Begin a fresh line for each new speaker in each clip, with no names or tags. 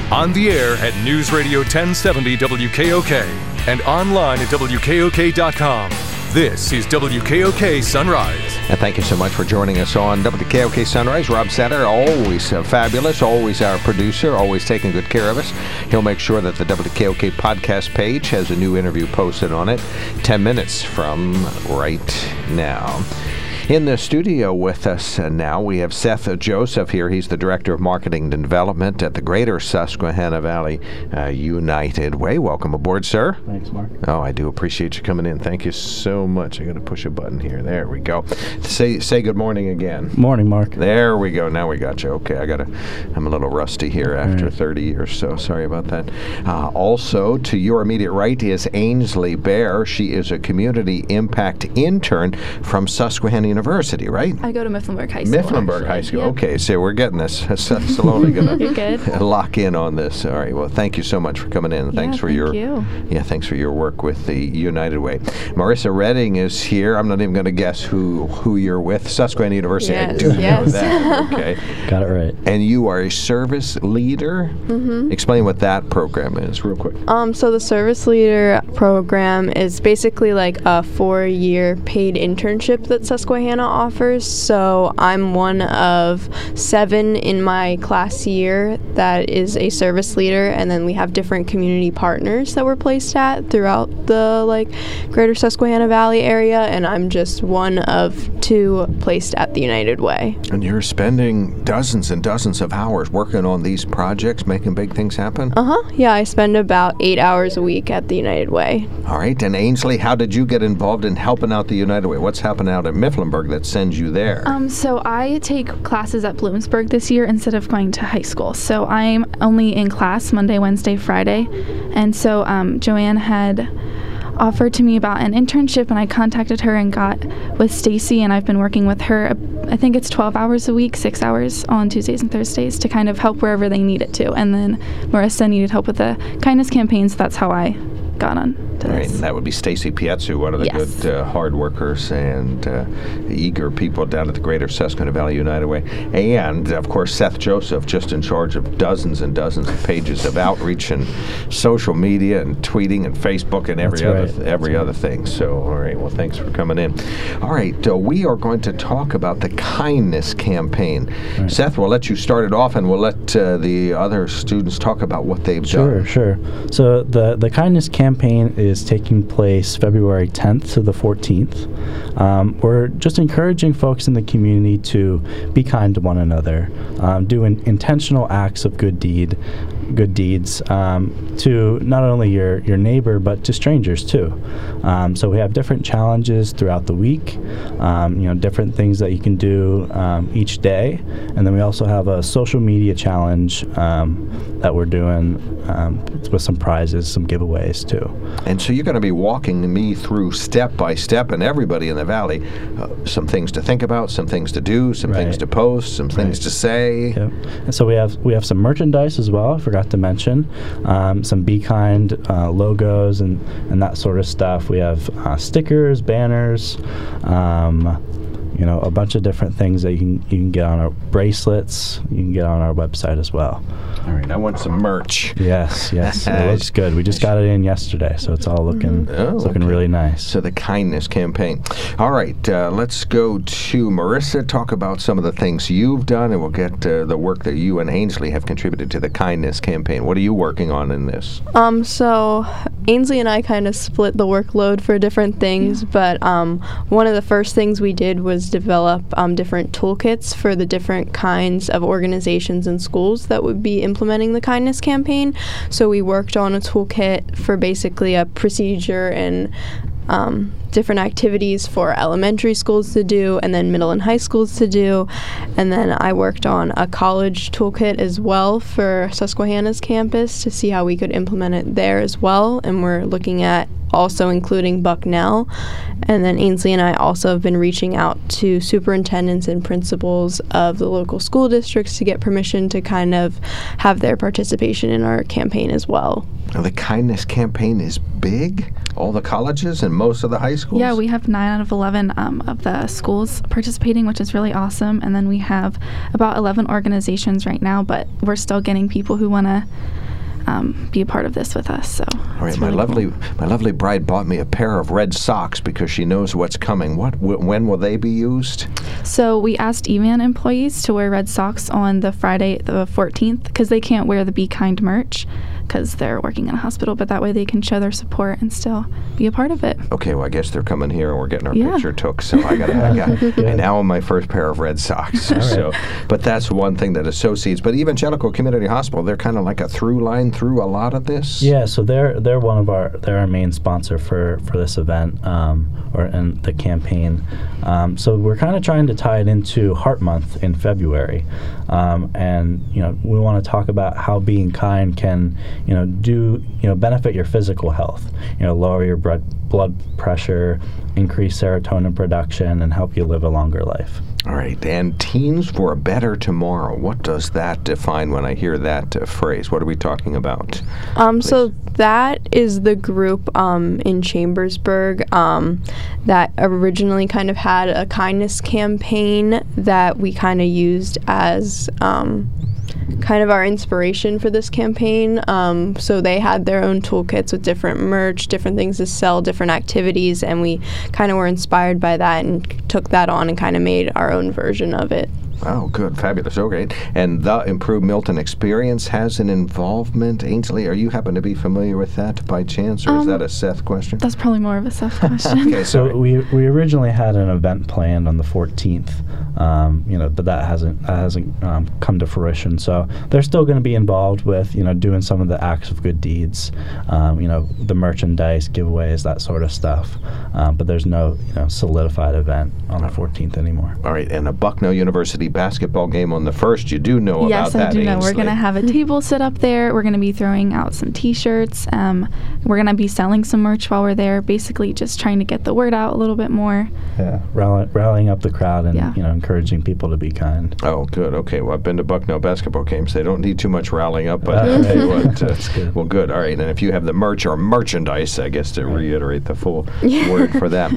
On the air at News Radio 1070 WKOK and online at WKOK.com. This is WKOK Sunrise.
And thank you so much for joining us on WKOK Sunrise. Rob Setter, always fabulous, always our producer, always taking good care of us. He'll make sure that the WKOK podcast page has a new interview posted on it 10 minutes from right now. In the studio with us now, we have Seth Joseph here. He's the Director of Marketing and Development at the Greater Susquehanna Valley United Way. Welcome aboard, sir.
Thanks, Mark.
Oh, I do appreciate you coming in. Thank you so much. I got to push a button here. There we go. Say good morning again.
Morning, Mark.
There we go. Now we got you. Okay, I'm a little rusty here after 30 years, so sorry about that. Also, to your immediate right is Ainsley Bear. She is a community impact intern from Susquehanna University, right?
I go to Mifflinburg High School.
Mifflinburg High School.
Yep.
Okay, so we're getting this. Slowly going
You're good.
to lock in on this. All right. Well, thank you so much for coming in. Thanks for your thanks for your work with the United Way. Marissa Redding is here. I'm not even going to guess who you're with. Susquehanna University.
Yes.
I do know that. Okay.
Got it right.
And you are a service leader. Mm-hmm. Explain what that program is, real quick.
So the service leader program is basically like a 4-year paid internship that Susquehanna offers. So I'm one of 7 in my class year that is a service leader, and then we have different community partners that we're placed at throughout the Greater Susquehanna Valley area, and I'm just one of 2 placed at the United Way.
And you're spending dozens and dozens of hours working on these projects, making big things happen?
Yeah, I spend about 8 hours a week at the United Way.
All right. And Ainsley, how did you get involved in helping out the United Way? What's happening out at Mifflinburg that sends you there?
So I take classes at Bloomsburg this year instead of going to high school. So I'm only in class Monday, Wednesday, Friday. And so Joanne had offered to me about an internship, and I contacted her and got with Stacy, and I've been working with her. I think it's 12 hours a week, 6 hours on Tuesdays and Thursdays to kind of help wherever they need it to. And then Marissa needed help with the kindness campaign, so that's how I got on to
Right,
this.
and that would be Stacy Pietzu, one of the good hard workers and eager people down at the Greater Susquehanna Valley United Way. And, of course, Seth Joseph, just in charge of dozens and dozens of pages of outreach and social media and tweeting and Facebook and every other thing. So, all right, well, thanks for coming in. All right, we are going to talk about the kindness campaign. Right. Seth, we'll let you start it off, and we'll let the other students talk about what they've done.
Sure. So the kindness campaign is taking place February 10th to the 14th. We're just encouraging folks in the community to be kind to one another, do intentional acts of good deeds to not only your neighbor but to strangers too. So we have different challenges throughout the week, different things that you can do each day, and then we also have a social media challenge that we're doing with some prizes, some giveaways too.
And so you're going to be walking me through step by step, and everybody in the valley, some things to think about, some things to do, some things to post, some things to say.
Yep. And so we have some merchandise as well. I forgot to mention some Be Kind logos and that sort of stuff. We have stickers, banners, a bunch of different things that you can get on our bracelets. You can get on our website as well.
All right, I want some merch.
Yes, it looks good. We just got it in yesterday, so it's all looking looking really nice.
So the kindness campaign. All right, let's go to Marissa, talk about some of the things you've done, and we'll get the work that you and Ainsley have contributed to the kindness campaign. What are you working on in this?
So Ainsley and I kind of split the workload for different things, but one of the first things we did was develop different toolkits for the different kinds of organizations and schools that would be implementing the kindness campaign. So we worked on a toolkit for basically a procedure and different activities for elementary schools to do and then middle and high schools to do. And then I worked on a college toolkit as well for Susquehanna's campus to see how we could implement it there as well. And we're looking at also including Bucknell. And then Ainsley and I also have been reaching out to superintendents and principals of the local school districts to get permission to kind of have their participation in our campaign as well.
Now, the kindness campaign is big? All the colleges and most of the high schools?
Yeah, we have 9 out of 11 of the schools participating, which is really awesome. And then we have about 11 organizations right now, but we're still getting people who want to be a part of this with us. So
all right, my lovely bride bought me a pair of red socks because she knows what's coming. When will they be used?
So we asked EVAN employees to wear red socks on the Friday the 14th because they can't wear the Be Kind merch because they're working in a hospital, but that way they can show their support and still be a part of it.
Okay, well, I guess they're coming here and we're getting our picture took, so I now own my first pair of red socks. So, but that's one thing that associates. But Evangelical Community Hospital, they're kind of like a through line through a lot of this.
Yeah, so they're they're our main sponsor for this event and the campaign. So we're kind of trying to tie it into Heart Month in February, and we want to talk about how being kind can benefit your physical health. Lower your blood pressure, increase serotonin production, and help you live a longer life.
All right, and Teens for a Better Tomorrow. What does that define when I hear that phrase? What are we talking about?
So that is the group in Chambersburg that originally kind of had a kindness campaign that we kind of used as kind of our inspiration for this campaign. So they had their own toolkits with different merch, different things to sell, different activities, and we kind of were inspired by that and took that on and kind of made our own version of it.
Oh, good. Fabulous. Okay. And the Improved Milton Experience has an involvement. Ainsley, are you happen to be familiar with that by chance, or is that a Seth question?
That's probably more of a Seth question.
Okay,
so we originally had an event planned on the 14th, but that hasn't come to fruition. So they're still going to be involved with, doing some of the acts of good deeds, the merchandise, giveaways, that sort of stuff. But there's no, solidified event on the 14th anymore.
All right. And a Bucknell University basketball game on the 1st. You do know about that,
Yes, I do know.
Ainsley.
We're going to have a table set up there. We're going to be throwing out some T-shirts. We're going to be selling some merch while we're there, basically just trying to get the word out a little bit more.
Yeah, rallying up the crowd and, encouraging people to be kind.
Oh, good. Okay. Well, I've been to Bucknell basketball games. They don't need too much rallying up, but
that's good.
Well, good. All right. And if you have the merch or merchandise, I guess to reiterate the full word for that.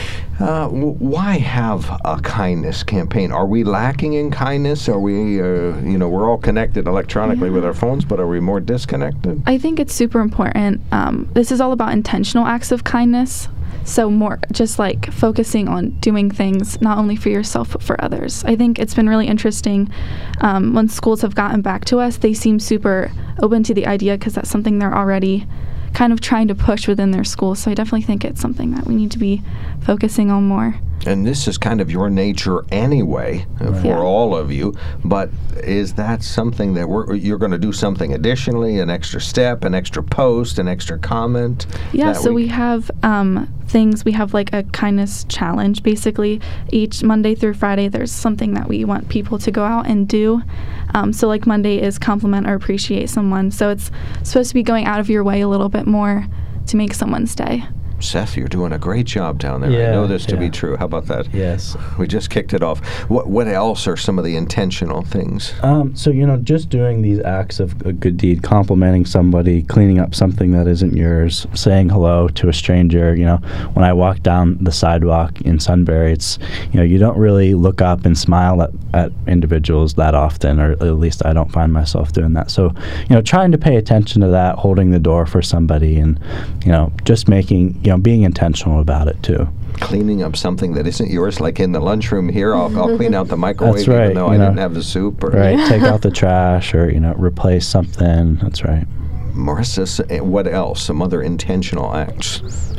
Why have a kindness campaign? Are we lacking in kindness? Are we, we're all connected electronically with our phones, but are we more disconnected?
I think it's super important. This is all about intentional acts of kindness. So more just like focusing on doing things not only for yourself but for others. I think it's been really interesting when schools have gotten back to us. They seem super open to the idea because that's something they're already kind of trying to push within their schools. So I definitely think it's something that we need to be focusing on more.
And this is kind of your nature anyway for all of you, but is that something that you're going to do something additionally, an extra step, an extra post, an extra comment?
Yeah, so we have things. We have like a kindness challenge, basically. Each Monday through Friday, there's something that we want people to go out and do. So like Monday is compliment or appreciate someone. So it's supposed to be going out of your way a little bit more to make someone's day.
Seth, you're doing a great job down there. I know this to be true. How about that?
Yes.
We just kicked it off. What else are some of the intentional things?
So, just doing these acts of a good deed, complimenting somebody, cleaning up something that isn't yours, saying hello to a stranger. When I walk down the sidewalk in Sunbury, it's, you don't really look up and smile at individuals that often, or at least I don't find myself doing that. So, trying to pay attention to that, holding the door for somebody, and, just making, being intentional about it too.
Cleaning up something that isn't yours, like in the lunchroom here, I'll clean out the microwave.
That's right,
even though I didn't have the soup.
Take out the trash, or replace something. That's right.
Marissa, what else? Some other intentional acts?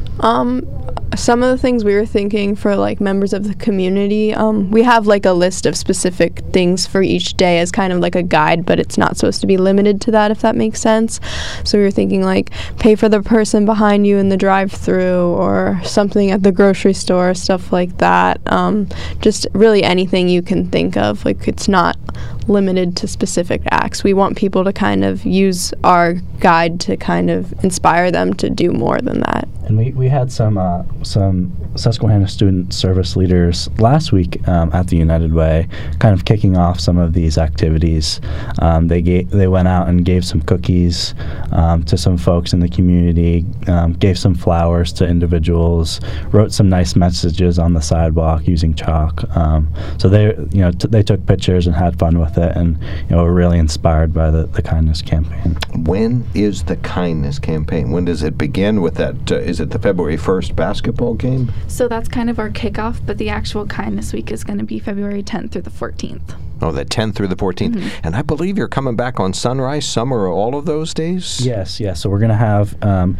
Some of the things we were thinking for like members of the community, we have like a list of specific things for each day as kind of like a guide, but it's not supposed to be limited to that, if that makes sense. So we were thinking like pay for the person behind you in the drive-thru, or something at the grocery store, stuff like that. Just really anything you can think of. Like, it's not limited to specific acts. We want people to kind of use our guide to kind of inspire them to do more than that.
And we had some Susquehanna student service leaders last week at the United Way, kind of kicking off some of these activities. They went out and gave some cookies to some folks in the community, gave some flowers to individuals, wrote some nice messages on the sidewalk using chalk. So they took pictures and had fun with it, and were really inspired by the kindness campaign.
When is the kindness campaign? When does it begin with that? Is it the February 1st basketball game?
So that's kind of our kickoff, but the actual kindness week is going to be February 10th through the 14th.
Oh, the 10th through the 14th. Mm-hmm. And I believe you're coming back on Sunrise, some or all of those days?
Yes. So we're going to have,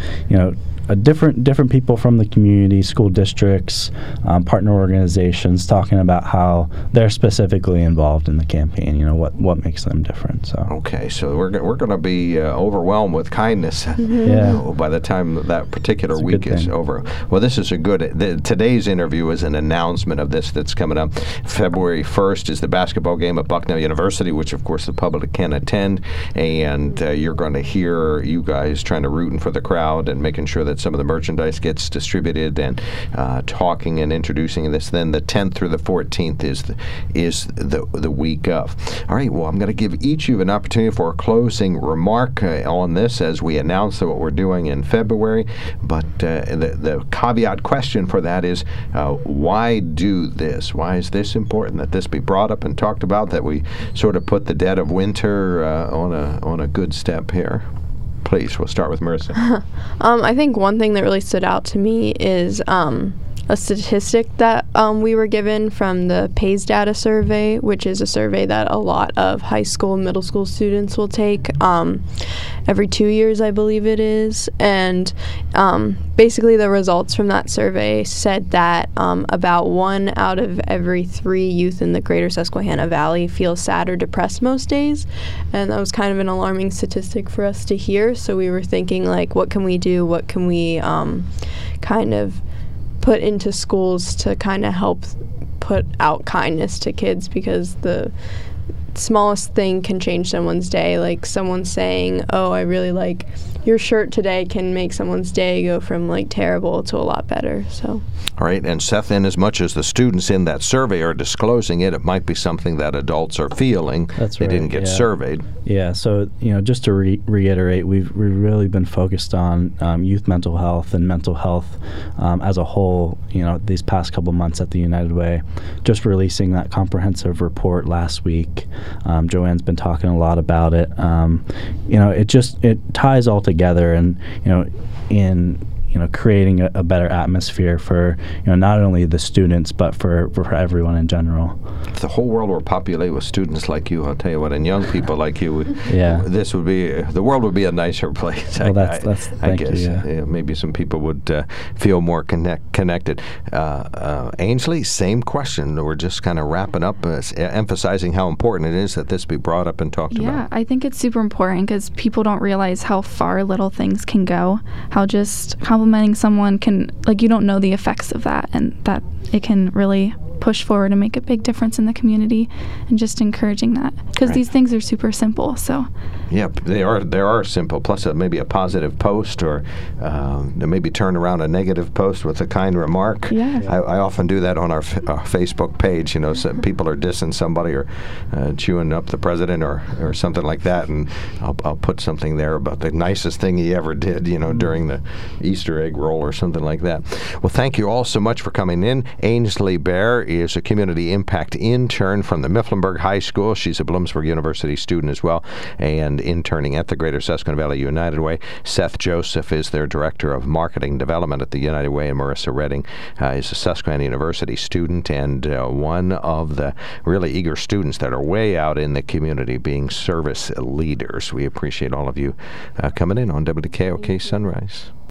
different people from the community, school districts, partner organizations talking about how they're specifically involved in the campaign, what makes them different. So
okay, so we're going to be overwhelmed with kindness by the time that particular week is over. Well, this is today's interview is an announcement of this that's coming up. February 1st is the basketball game at Bucknell University, which of course the public can attend, and you're going to hear you guys trying to rooting for the crowd and making sure that some of the merchandise gets distributed and talking and introducing this. Then the 10th through the 14th is the week of. All right, well, I'm going to give each of you an opportunity for a closing remark on this as we announce what we're doing in February. But the caveat question for that is, why do this? Why is this important that this be brought up and talked about, that we sort of put the dead of winter on a good step here? Please, we'll start with Marissa.
I think one thing that really stood out to me is a statistic that we were given from the PAYS data survey, which is a survey that a lot of high school and middle school students will take every 2 years, I believe it is. And basically the results from that survey said that about 1 out of every 3 youth in the greater Susquehanna Valley feel sad or depressed most days. And that was kind of an alarming statistic for us to hear. So we were thinking, like, what can we do? What can we kind of put into schools to kind of help put out kindness to kids, because the smallest thing can change someone's day. Like someone saying, "Oh, I really like your shirt today," can make someone's day go from like terrible to a lot better. So.
All right, and Seth, in as much as the students in that survey are disclosing it, it might be something that adults are feeling.
That's
they
right.
didn't get surveyed.
Yeah, so just to reiterate, we've really been focused on youth mental health and mental health as a whole. These past couple months at the United Way, just releasing that comprehensive report last week. Joanne's been talking a lot about it. It ties all together, and in creating a better atmosphere for not only the students but for everyone in general.
If the whole world were populated with students like you, I'll tell you what, and young people like you, the world would be a nicer place.
Well, I guess.
Yeah, maybe some people would feel more connected. Ainsley, same question. We're just kind of wrapping up, emphasizing how important it is that this be brought up and talked about.
Yeah, I think it's super important because people don't realize how far little things can go, how just complimenting someone can, you don't know the effects of that, and that it can really push forward and make a big difference in the community, and just encouraging that, because these things are super simple. So
yeah, they are simple, plus maybe a positive post, or maybe turn around a negative post with a kind remark.
Yeah.
I often do that on our Facebook page. Some people are dissing somebody or chewing up the president or something like that, and I'll put something there about the nicest thing he ever did, during the Easter egg roll or something like that. Well, thank you all so much for coming in. Ainsley Bear is a community impact intern from the Mifflinburg High School. She's a Bloomsburg University student as well, and interning at the Greater Susquehanna Valley United Way. Seth Joseph is their Director of Marketing Development at the United Way, and Marissa Redding is a Susquehanna University student and one of the really eager students that are way out in the community being service leaders. We appreciate all of you coming in on WKOK Sunrise.